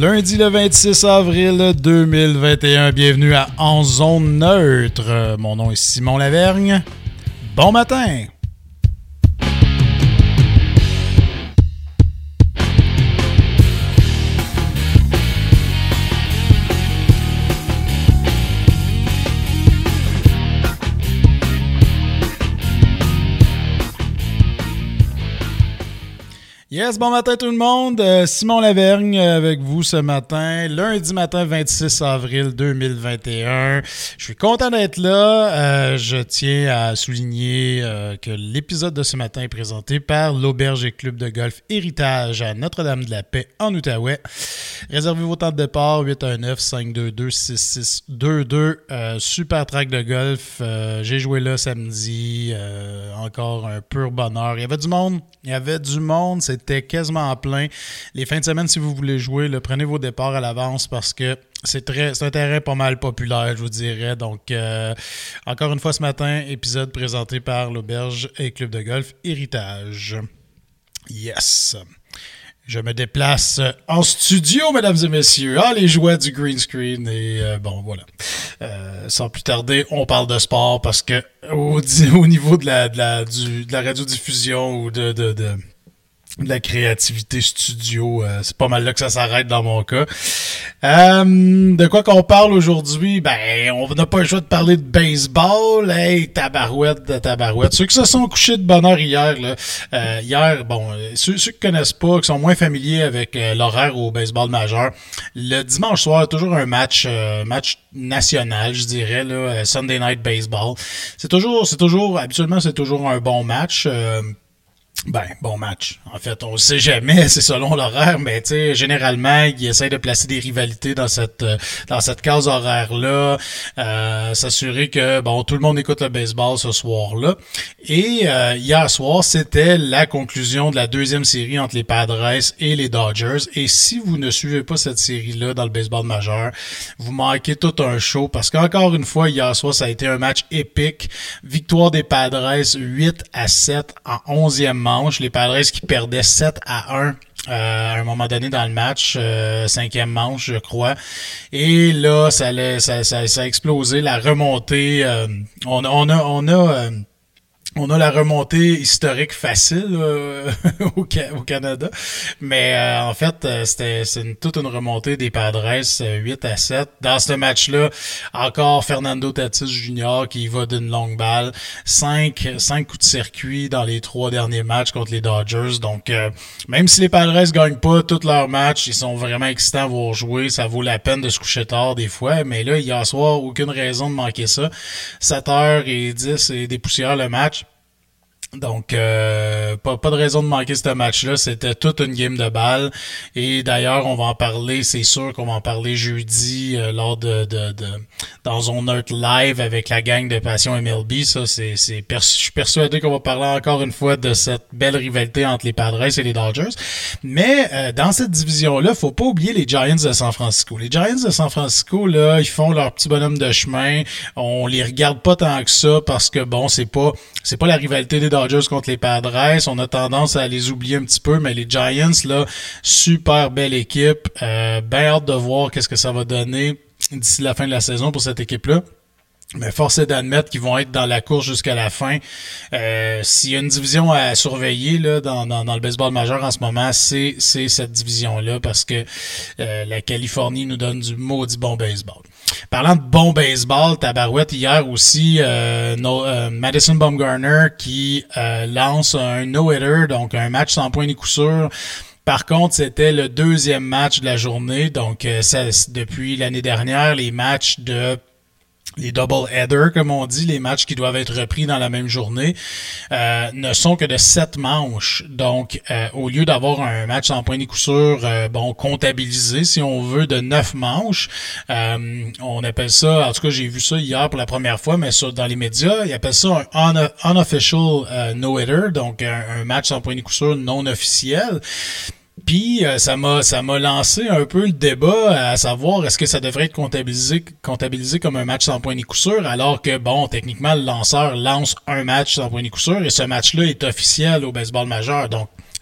lundi le 26 avril 2021. Bienvenue à En Zone Neutre. Mon nom est Simon Lavergne. Bon matin! Yes, bon matin tout le monde. Simon Lavergne avec vous ce matin, lundi matin 26 avril 2021. Je suis content d'être là. Je tiens à souligner que l'épisode de ce matin est présenté par l'Auberge et Club de Golf Héritage à Notre-Dame-de-la-Paix en Outaouais. Réservez vos temps de départ 819-522-6622. Super track de golf. J'ai joué là samedi. Encore un pur bonheur. Il y avait du monde. C'était quasiment plein. Les fins de semaine, si vous voulez jouer, là, prenez vos départs à l'avance parce que c'est un terrain pas mal populaire, je vous dirais. Donc, encore une fois ce matin, épisode présenté par l'Auberge et Club de Golf Héritage. Yes! Je me déplace en studio, mesdames et messieurs. Ah, les joies du green screen. Et bon, voilà. Sans plus tarder, on parle de sport parce que au niveau de la radiodiffusion ou de la créativité studio, c'est pas mal là que ça s'arrête dans mon cas. De quoi qu'on parle aujourd'hui? Ben, on n'a pas le choix de parler de baseball. Hey, tabarouette. Ceux qui se sont couchés de bonne heure hier, là, ceux qui connaissent pas, qui sont moins familiers avec l'horaire au baseball majeur, le dimanche soir, toujours un match national, je dirais, là, Sunday Night Baseball. Habituellement, c'est toujours un bon match. Bon match. En fait, on le sait jamais, c'est selon l'horaire, mais tu sais, généralement, ils essayent de placer des rivalités dans cette case horaire-là, s'assurer que, tout le monde écoute le baseball ce soir-là. Et hier soir, c'était la conclusion de la deuxième série entre les Padres et les Dodgers. Et si vous ne suivez pas cette série-là dans le baseball majeur, vous manquez tout un show, parce qu'encore une fois, hier soir, ça a été un match épique. Victoire des Padres 8-7 en 11e manche. Les Padres qui perdaient 7-1 à un moment donné dans le match, 5e manche, je crois. Et là, ça a explosé. La remontée, on a la remontée historique facile au Canada, mais en fait, c'est toute une remontée des Padres 8-7. Dans ce match-là, encore Fernando Tatis Jr. qui va d'une longue balle, 5 coups de circuit dans les 3 derniers matchs contre les Dodgers. Donc, même si les Padres gagnent pas tous leurs matchs, ils sont vraiment excitants à voir jouer. Ça vaut la peine de se coucher tard des fois, mais là, hier soir, aucune raison de manquer ça. 7h10 et des poussières le match. Donc, pas de raison de manquer ce match-là. C'était toute une game de balle. Et d'ailleurs, on va en parler. C'est sûr qu'on va en parler jeudi lors dans Zone Neutre Live avec la gang de Passion MLB. Ça, je suis persuadé qu'on va parler encore une fois de cette belle rivalité entre les Padres et les Dodgers. Mais dans cette division-là, faut pas oublier les Giants de San Francisco. Les Giants de San Francisco, là, ils font leur petit bonhomme de chemin. On les regarde pas tant que ça parce que c'est pas la rivalité des Dodgers contre les Padres. On a tendance à les oublier un petit peu, mais les Giants, là, super belle équipe. Bien hâte de voir qu'est-ce que ça va donner d'ici la fin de la saison pour cette équipe-là. Mais force est d'admettre qu'ils vont être dans la course jusqu'à la fin. S'il y a une division à surveiller là dans le baseball majeur en ce moment, c'est cette division-là parce que la Californie nous donne du maudit bon baseball. Parlant de bon baseball, tabarouette, hier aussi, Madison Bumgarner qui lance un no-hitter, donc un match sans point ni coup sûr. Par contre, c'était le deuxième match de la journée, donc depuis l'année dernière, les double-headers, comme on dit, les matchs qui doivent être repris dans la même journée, ne sont que de 7 manches. Donc, au lieu d'avoir un match sans point ni coup sûr, comptabilisé, si on veut, de 9 manches, on appelle ça, en tout cas, j'ai vu ça hier pour la première fois, mais dans les médias, ils appellent ça un unofficial no-hitter, donc un match sans point ni coup sûr non officiel. Puis ça m'a lancé un peu le débat à savoir est-ce que ça devrait être comptabilisé comme un match sans point ni coup sûr, alors que techniquement le lanceur lance un match sans point ni coup sûr et ce match-là est officiel au baseball majeur. Donc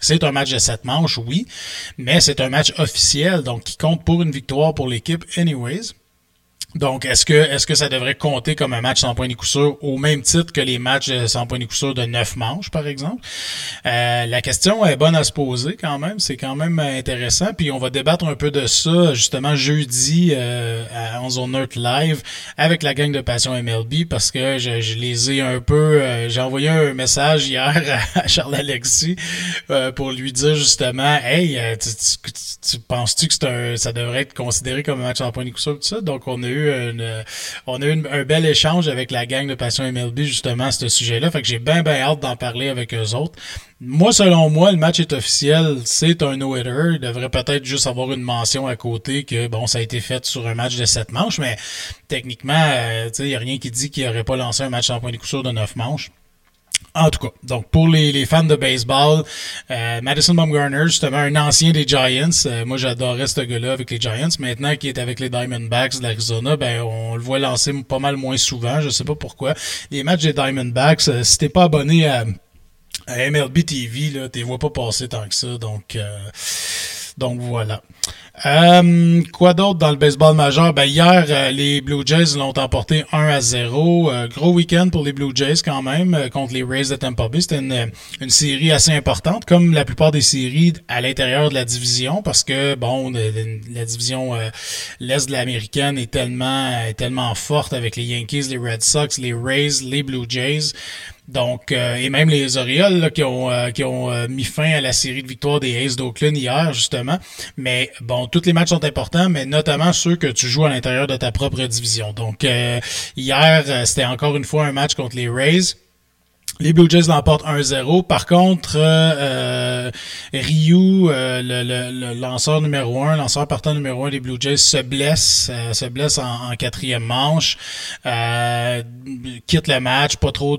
C'est un match de 7 manches, oui, mais c'est un match officiel, donc qui compte pour une victoire pour l'équipe anyways. Donc, est-ce que ça devrait compter comme un match sans point ni coup sûr au même titre que les matchs sans point ni coup sûr de 9 manches, par exemple? La question est bonne à se poser quand même. C'est quand même intéressant. Puis on va débattre un peu de ça justement jeudi en Zone Neutre Live avec la gang de Passion MLB parce que je les ai un peu... j'ai envoyé un message hier à Charles-Alexis pour lui dire justement « Hey, tu penses-tu que ça devrait être considéré comme un match sans point ni coup sûr? » Tout ça. Donc on a eu un bel échange avec la gang de Passion MLB justement à ce sujet-là. Fait que j'ai bien hâte d'en parler avec eux autres. Moi, selon moi, le match est officiel. C'est un no-hitter. Il devrait peut-être juste avoir une mention à côté que, bon, ça a été fait sur un match de 7 manches, mais techniquement, il n'y a rien qui dit qu'il n'aurait pas lancé un match sans point de coup sûr de 9 manches. En tout cas, donc pour les fans de baseball, Madison Bumgarner, justement un ancien des Giants, moi j'adorais ce gars-là avec les Giants, maintenant qu'il est avec les Diamondbacks de l'Arizona, ben on le voit lancer pas mal moins souvent, je sais pas pourquoi. Les matchs des Diamondbacks, si t'es pas abonné à MLB TV, là, t'es vois pas passer tant que ça, donc voilà. Quoi d'autre dans le baseball majeur? Ben hier, les Blue Jays l'ont emporté 1-0. Gros week-end pour les Blue Jays quand même contre les Rays de Tampa Bay. C'était une série assez importante, comme la plupart des séries à l'intérieur de la division, parce que bon, la division l'Est de l'américaine est tellement forte avec les Yankees, les Red Sox, les Rays, les Blue Jays. Donc, et même les Orioles là, qui ont mis fin à la série de victoires des A's d'Oakland hier, justement. Mais bon, tous les matchs sont importants, mais notamment ceux que tu joues à l'intérieur de ta propre division. Donc, hier, c'était encore une fois un match contre les Rays. Les Blue Jays l'emportent 1-0. Par contre, Ryu, le lanceur partant numéro 1 des Blue Jays, se blesse en quatrième manche, quitte le match, pas trop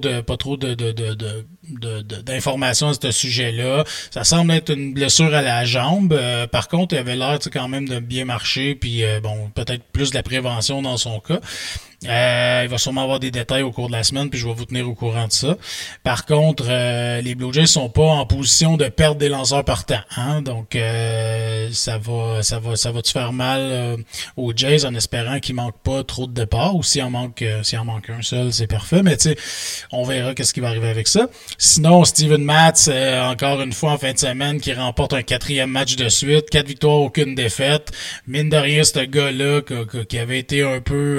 d'informations à ce sujet-là. Ça semble être une blessure à la jambe. Par contre, il avait l'air quand même de bien marcher, puis bon, peut-être plus de la prévention dans son cas. Il va sûrement avoir des détails au cours de la semaine, puis je vais vous tenir au courant de ça. Par contre, les Blue Jays sont pas en position de perdre des lanceurs partants, hein? Donc ça va te faire mal aux Jays en espérant qu'il manque pas trop de départs, ou s'il en manque un seul, c'est parfait. Mais tu sais, on verra qu'est-ce qui va arriver avec ça. Sinon, Steven Matz, encore une fois en fin de semaine, qui remporte un 4e match de suite, 4 victoires, aucune défaite. Mine de rien, ce gars-là qui avait été un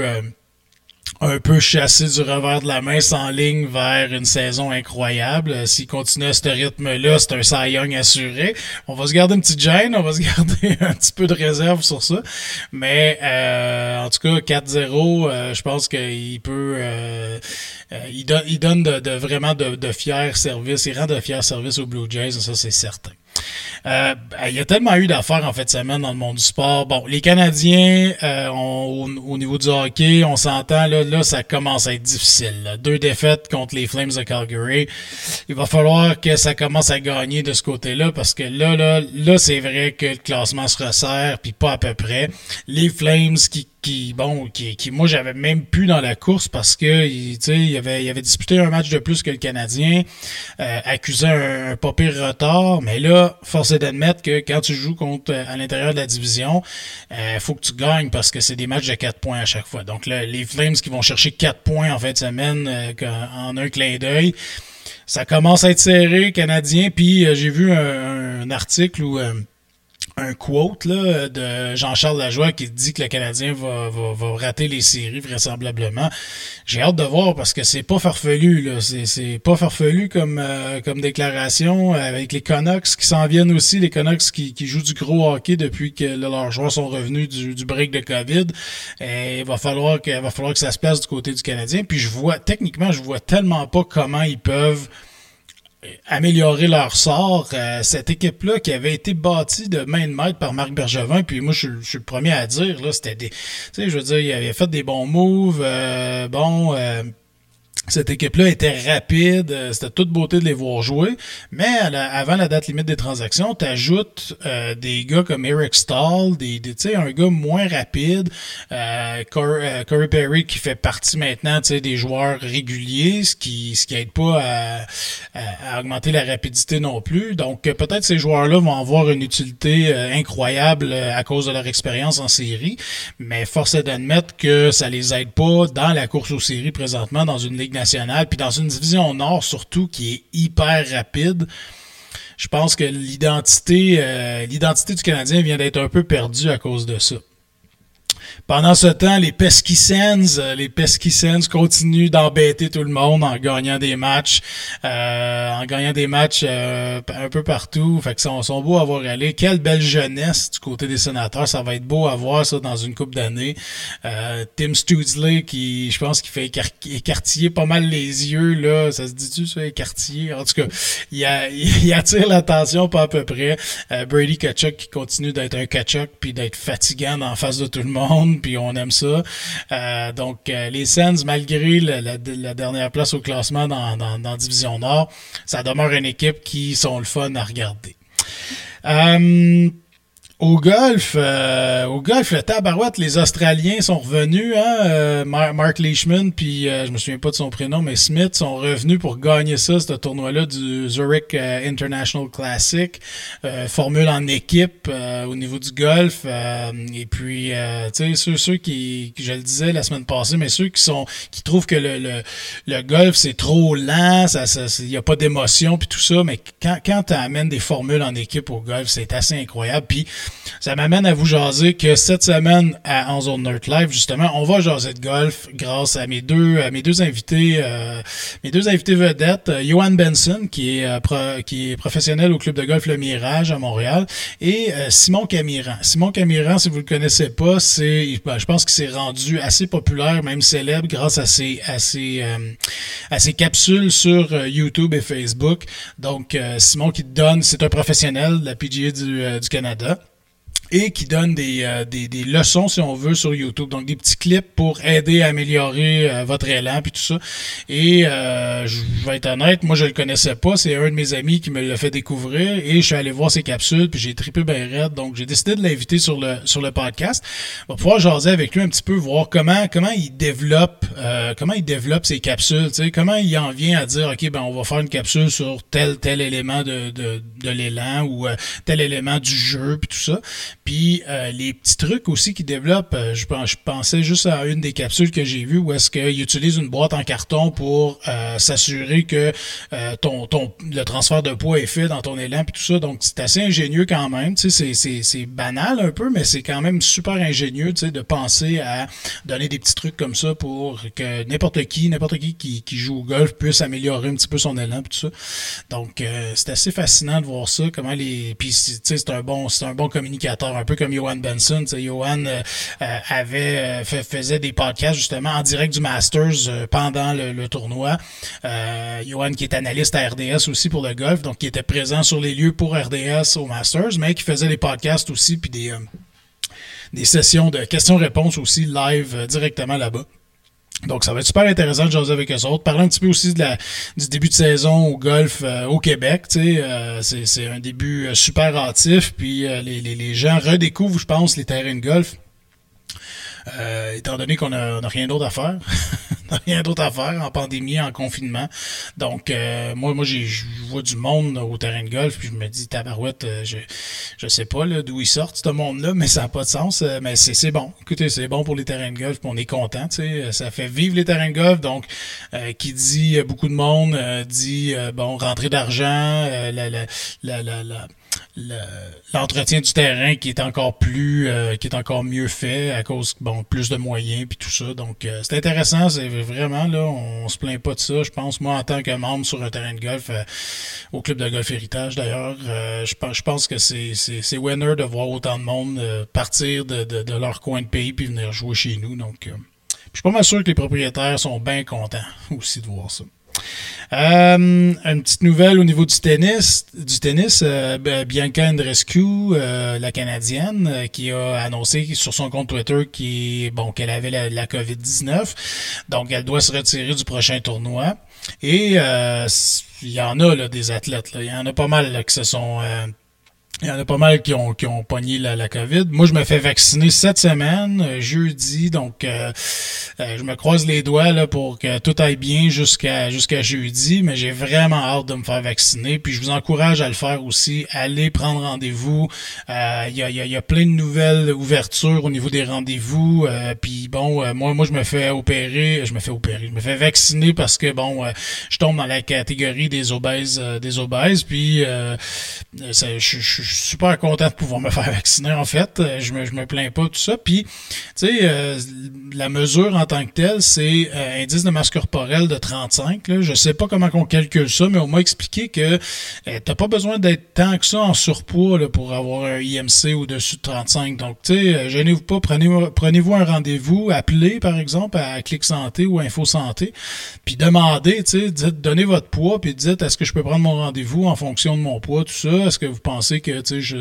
peu chassé du revers de la main, s'enligne vers une saison incroyable. S'il continue à ce rythme-là, c'est un Cy Young assuré. On va se garder une petite gêne, on va se garder un petit peu de réserve sur ça. Mais en tout cas, 4-0, je pense qu'il peut... il donne vraiment de fiers services. Il rend de fiers services aux Blue Jays, ça c'est certain. Il y a tellement eu d'affaires en fait de semaine dans le monde du sport. Bon, les Canadiens, au niveau du hockey, on s'entend, là, ça commence à être difficile. Là. 2 défaites contre les Flames de Calgary. Il va falloir que ça commence à gagner de ce côté-là, parce que là, c'est vrai que le classement se resserre, puis pas à peu près. Les Flames qui moi j'avais même plus dans la course parce que il avait disputé un match de plus que le Canadien, accusait un pas pire retard, mais là, force est d'admettre que quand tu joues contre à l'intérieur de la division, faut que tu gagnes parce que c'est des matchs de 4 points à chaque fois. Donc là, les Flames qui vont chercher 4 points en fin de semaine en un clin d'œil. Ça commence à être serré, Canadien, puis j'ai vu un article où un quote là, de Jean-Charles Lajoie qui dit que le Canadien va rater les séries vraisemblablement. J'ai hâte de voir parce que c'est pas farfelu là, c'est pas farfelu comme déclaration, avec les Canucks qui s'en viennent aussi, les Canucks qui jouent du gros hockey depuis que leurs joueurs sont revenus du break de COVID. Et il va falloir que ça se place du côté du Canadien, puis je vois tellement pas comment ils peuvent améliorer leur sort. Cette équipe-là qui avait été bâtie de main de maître par Marc Bergevin, puis moi je suis le premier à dire, là, c'était des... Tu sais, je veux dire, il avait fait des bons moves, Cette équipe-là était rapide, c'était toute beauté de les voir jouer, mais avant la date limite des transactions, tu ajoutes des gars comme Eric Stahl, tu sais, un gars moins rapide, Corey Perry qui fait partie maintenant, tu sais, des joueurs réguliers, ce qui aide pas à augmenter la rapidité non plus. Donc peut-être ces joueurs-là vont avoir une utilité incroyable à cause de leur expérience en série, mais force est d'admettre que ça les aide pas dans la course aux séries présentement dans une ligue nationale, puis dans une division nord surtout qui est hyper rapide. Je pense que l'identité du Canadien vient d'être un peu perdue à cause de ça. Pendant ce temps, les Pesky Sens continuent d'embêter tout le monde en gagnant des matchs, un peu partout. Fait que sont beaux à voir aller. Quelle belle jeunesse du côté des Sénateurs. Ça va être beau à voir ça dans une couple d'années. Tim Studsley qui, je pense, qui fait écartiller pas mal les yeux là. Ça se dit-tu ça, écartiller? En tout cas, il attire l'attention pas à peu près. Brady Tkachuk qui continue d'être un Tkachuk puis d'être fatigant en face de tout le monde. Puis on aime ça. Donc, les Sens, malgré la dernière place au classement dans Division Nord, ça demeure une équipe qui sont le fun à regarder. Au golf, le tabarouette, les Australiens sont revenus, hein, Mark Leishman, puis je me souviens pas de son prénom, mais Smith sont revenus pour gagner ce tournoi-là du Zurich International Classic, formule en équipe au niveau du golf, et puis tu sais ceux qui je le disais la semaine passée, mais ceux qui trouvent que le golf c'est trop lent, ça y a pas d'émotion puis tout ça, mais quand tu amènes des formules en équipe au golf, c'est assez incroyable. Puis ça m'amène à vous jaser que cette semaine à En Zone Nerd Live, justement, on va jaser de golf grâce à mes deux invités vedettes, Johan Benson, qui est professionnel au club de golf Le Mirage à Montréal, et Simon Camiran. Simon Camiran, si vous le connaissez pas, je pense qu'il s'est rendu assez populaire, même célèbre, grâce à ses capsules sur YouTube et Facebook. Donc, Simon c'est un professionnel de la PGA du Canada, et qui donne des leçons, si on veut, sur YouTube. Donc, des petits clips pour aider à améliorer votre élan puis tout ça. Et je vais être honnête, moi, je le connaissais pas. C'est un de mes amis qui me l'a fait découvrir et je suis allé voir ses capsules puis j'ai trippé bien raide. Donc, j'ai décidé de l'inviter sur le podcast. On va pouvoir jaser avec lui un petit peu, voir comment il développe ses capsules, tu sais, comment il en vient à dire, OK, ben, on va faire une capsule sur tel élément de l'élan ou tel élément du jeu puis tout ça. Puis les petits trucs aussi qu'ils développent, je pensais juste à une des capsules que j'ai vues où est-ce qu'ils utilisent une boîte en carton pour s'assurer que le transfert de poids est fait dans ton élan puis tout ça. Donc c'est assez ingénieux quand même. Tu sais, c'est banal un peu, mais c'est quand même super ingénieux, tu sais, de penser à donner des petits trucs comme ça pour que n'importe qui joue au golf puisse améliorer un petit peu son élan puis tout ça. Donc c'est assez fascinant de voir ça, comment puis tu sais, c'est un bon communicateur. Un peu comme Johan Benson. Johan faisait des podcasts justement en direct du Masters pendant le tournoi. Johan qui est analyste à RDS aussi pour le golf, donc qui était présent sur les lieux pour RDS au Masters, mais qui faisait des podcasts aussi, puis des sessions de questions-réponses aussi live directement là-bas. Donc, ça va être super intéressant de jaser avec eux autres. Parler un petit peu aussi du début de saison au golf au Québec. Tu sais, c'est un début super hâtif. Puis les gens redécouvrent, je pense, les terrains de golf. Étant donné qu'on a rien d'autre à faire. Rien d'autre à faire en pandémie, en confinement. Donc, moi, je vois du monde au terrain de golf, puis je me dis, tabarouette, je sais pas là, d'où ils sortent, ce monde-là, mais ça n'a pas de sens. Mais c'est bon. Écoutez, c'est bon pour les terrains de golf, puis on est content, tu sais. Ça fait vivre les terrains de golf. Donc, qui dit beaucoup de monde, dit, rentrée d'argent, l'entretien du terrain qui est encore mieux fait à cause plus de moyens puis tout ça. Donc c'est intéressant, c'est vraiment là, on se plaint pas de ça. Je pense, moi, en tant que membre sur un terrain de golf au club de golf Héritage d'ailleurs, je pense que c'est winner de voir autant de monde partir de leur coin de pays puis venir jouer chez nous. Donc je suis pas mal sûr que les propriétaires sont bien contents aussi de voir ça. Une petite nouvelle au niveau du tennis. Bianca Andreescu, la Canadienne, qui a annoncé sur son compte Twitter qu'elle avait la COVID-19. Donc, elle doit se retirer du prochain tournoi. Et il y en a là, des athlètes. Là. Il y en a pas mal là, qui se sont... il y en a pas mal qui ont pogné la COVID. Moi, je me fais vacciner cette semaine, jeudi, donc je me croise les doigts là pour que tout aille bien jusqu'à jeudi, mais j'ai vraiment hâte de me faire vacciner. Puis je vous encourage à le faire aussi. Allez prendre rendez-vous. Il y a plein de nouvelles ouvertures au niveau des rendez-vous. Puis bon, moi je me fais vacciner parce que je tombe dans la catégorie des obèses, Puis je suis super content de pouvoir me faire vacciner, en fait. Je me plains pas, tout ça. Puis, tu sais, la mesure en tant que telle, c'est indice de masse corporelle de 35. Là. Je sais pas comment on calcule ça, mais on m'a expliqué que t'as pas besoin d'être tant que ça en surpoids là, pour avoir un IMC au-dessus de 35. Donc, tu sais, gênez-vous pas, prenez-vous un rendez-vous, appelez, par exemple, à Clic Santé ou Info Santé, puis demandez, tu sais, donnez votre poids, puis dites, est-ce que je peux prendre mon rendez-vous en fonction de mon poids, tout ça? Est-ce que vous pensez que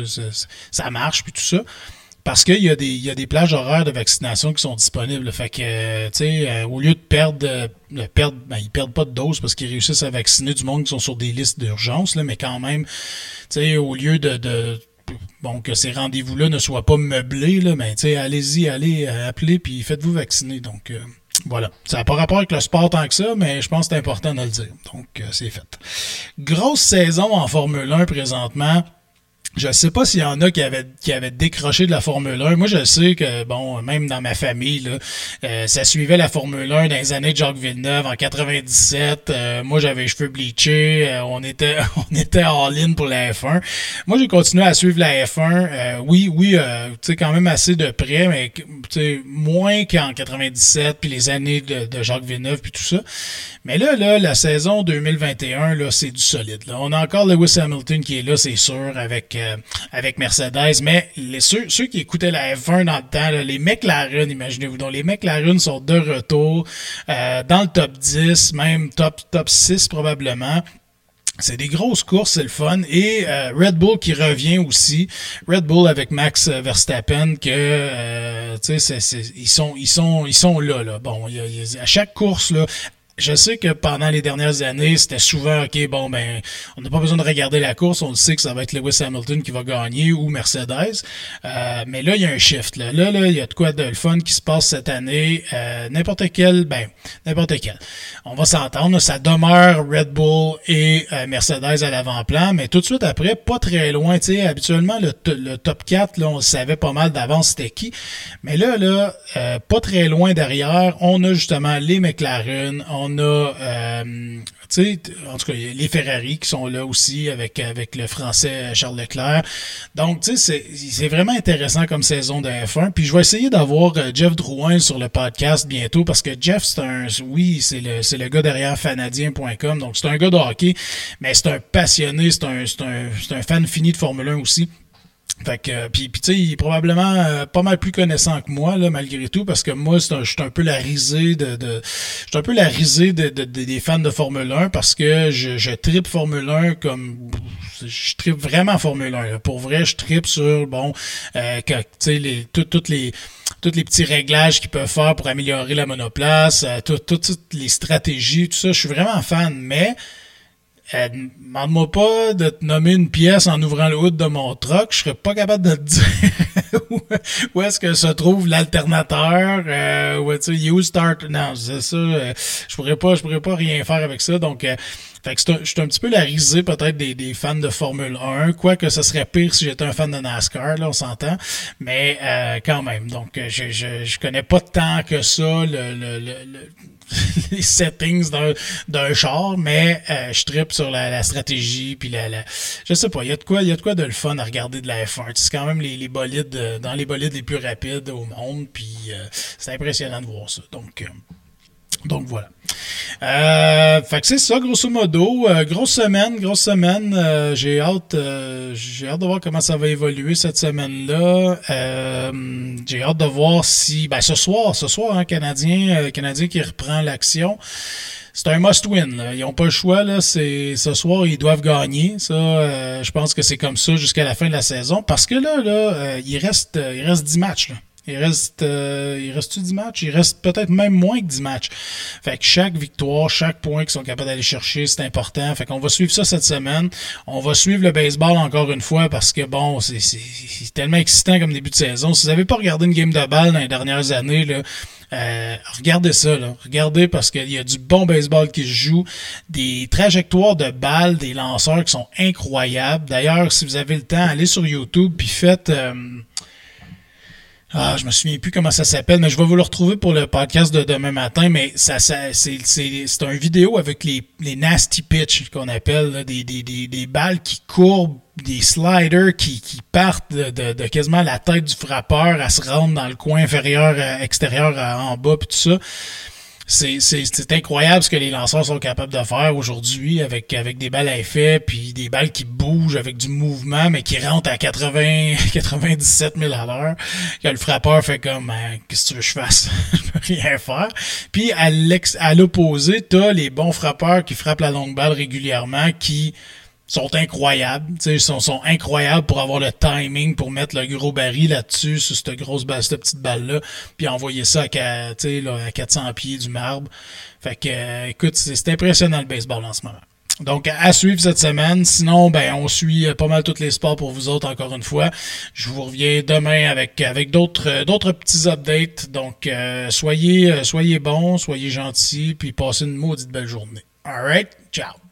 ça marche puis tout ça, parce qu'il y a des plages horaires de vaccination qui sont disponibles. Fait que au lieu de perdre ils perdent pas de dose parce qu'ils réussissent à vacciner du monde qui sont sur des listes d'urgence, là, mais quand même, au lieu de que ces rendez-vous-là ne soient pas meublés, là, ben, allez-y, allez appeler puis faites-vous vacciner. Donc voilà. Ça n'a pas rapport avec le sport tant que ça, mais je pense que c'est important de le dire. Donc c'est fait. Grosse saison en Formule 1 présentement. Je sais pas s'il y en a qui avaient décroché de la Formule 1. Moi, je sais que, même dans ma famille, là, ça suivait la Formule 1 dans les années de Jacques Villeneuve en 97. Moi, j'avais les cheveux bleachés. On était all-in pour la F1. Moi, j'ai continué à suivre la F1. Oui, tu sais, quand même assez de près, mais tu sais, moins qu'en 97 puis les années de Jacques Villeneuve puis tout ça. Mais là, la saison 2021, là, c'est du solide. Là. On a encore Lewis Hamilton qui est là, c'est sûr, avec Mercedes, mais ceux qui écoutaient la F1 dans le temps, là, les McLaren, imaginez-vous donc, les McLaren sont de retour dans le top 10, même top 6 probablement. C'est des grosses courses, c'est le fun. Et Red Bull qui revient aussi. Red Bull avec Max Verstappen que ils sont là. Bon, à chaque course là. Je sais que pendant les dernières années, c'était souvent, on n'a pas besoin de regarder la course, on le sait que ça va être Lewis Hamilton qui va gagner ou Mercedes. Mais là, il y a un shift. Là, il y a de quoi de le fun qui se passe cette année. N'importe quel. On va s'entendre. Ça demeure Red Bull et Mercedes à l'avant-plan, mais tout de suite après, pas très loin. Tu sais, habituellement, le top 4, là, on savait pas mal d'avance c'était qui. Mais là, pas très loin derrière, on a justement les McLaren, on a, en tout cas, les Ferrari qui sont là aussi avec le français Charles Leclerc. Donc, tu sais, c'est vraiment intéressant comme saison de F1. Puis je vais essayer d'avoir Jeff Drouin sur le podcast bientôt parce que Jeff, c'est le gars derrière fanadien.com. Donc, c'est un gars de hockey, mais c'est un passionné, c'est un fan fini de Formule 1 aussi. Fait que puis tu sais, il est probablement pas mal plus connaissant que moi là malgré tout parce que moi je suis un peu la risée des fans de Formule 1 parce que je trippe Formule 1 comme je trippe vraiment Formule 1 là. Pour vrai, je trippe sur tu sais toutes les petits réglages qu'ils peuvent faire pour améliorer la monoplace, toutes les stratégies, tout ça, je suis vraiment fan, mais demande-moi pas de te nommer une pièce en ouvrant le hood de mon truck, je serais pas capable de te dire où est-ce que se trouve l'alternateur, use start. Non, c'est ça, je pourrais pas rien faire avec ça, donc fait que je suis un petit peu la risée peut-être des fans de Formule 1, quoique ce serait pire si j'étais un fan de NASCAR, là on s'entend, mais quand même, donc je connais pas tant que ça les settings d'un char, mais je trippe sur la stratégie puis je sais pas, il y a de quoi de le fun à regarder de la F1. C'est quand même les bolides dans les bolides les plus rapides au monde, puis c'est impressionnant de voir ça. Donc voilà. Fait que c'est ça, grosso modo. Grosse semaine. J'ai hâte de voir comment ça va évoluer cette semaine-là. J'ai hâte de voir si ce soir, Canadien qui reprend l'action. c'est un must-win. Là. Ils n'ont pas le choix. Là. Ce soir, ils doivent gagner. Ça, je pense que c'est comme ça jusqu'à la fin de la saison. Parce que là, il reste 10 matchs. Là. Il reste 10 matchs? Il reste peut-être même moins que 10 matchs. Fait que chaque victoire, chaque point qu'ils sont capables d'aller chercher, c'est important. Fait qu'on va suivre ça cette semaine. On va suivre le baseball encore une fois parce que bon, c'est tellement excitant comme début de saison. Si vous n'avez pas regardé une game de balle dans les dernières années, là, regardez ça, là. Regardez parce qu'il y a du bon baseball qui se joue, des trajectoires de balles, des lanceurs qui sont incroyables. D'ailleurs, si vous avez le temps, allez sur YouTube puis faites... je me souviens plus comment ça s'appelle, mais je vais vous le retrouver pour le podcast de demain matin, mais c'est un vidéo avec les nasty pitch qu'on appelle, là, des balles qui courbent, des sliders qui partent de quasiment la tête du frappeur à se rendre dans le coin inférieur, extérieur, en bas, puis tout ça. C'est incroyable ce que les lanceurs sont capables de faire aujourd'hui avec des balles à effet puis des balles qui bougent avec du mouvement mais qui rentrent à 97 000 à l'heure, que le frappeur fait comme qu'est-ce que tu veux que je fasse? Je peux rien faire. Puis à l'opposé, t'as les bons frappeurs qui frappent la longue balle régulièrement qui sont incroyables, tu sais, sont incroyables pour avoir le timing pour mettre le gros baril là-dessus sur cette grosse balle, cette petite balle-là, puis envoyer ça à 400 pieds du marbre. Fait que, écoute, c'est impressionnant le baseball en ce moment. Donc, à suivre cette semaine. Sinon, on suit pas mal tous les sports pour vous autres, encore une fois. Je vous reviens demain avec d'autres petits updates. Donc, soyez bons, soyez gentils, puis passez une maudite belle journée. Alright? Ciao!